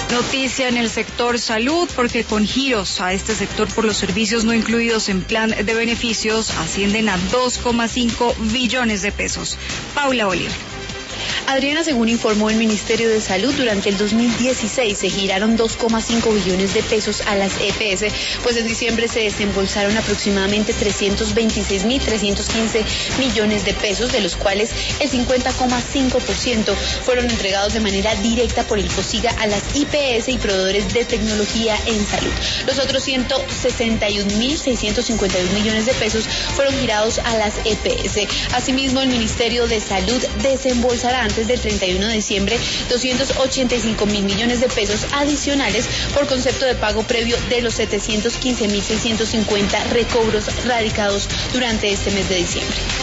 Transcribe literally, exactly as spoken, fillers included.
Noticia en el sector salud, porque con giros a este sector por los servicios no incluidos en plan de beneficios ascienden a dos coma cinco billones de pesos. Paula Oliva. Adriana, según informó el Ministerio de Salud, durante el dos mil dieciséis se giraron dos coma cinco billones de pesos a las E P S, pues en diciembre se desembolsaron aproximadamente trescientos veintiséis mil trescientos quince millones de pesos, de los cuales el cincuenta coma cinco por ciento fueron entregados de manera directa por el FOSIGA a las I P S y proveedores de tecnología en salud. Los otros ciento sesenta y un mil seiscientos cincuenta y un millones de pesos fueron girados a las E P S. Asimismo, el Ministerio de Salud desembolsará antes del treinta y uno de diciembre doscientos ochenta y cinco mil millones de pesos adicionales por concepto de pago previo de los setecientos quince mil seiscientos cincuenta recobros radicados durante este mes de diciembre.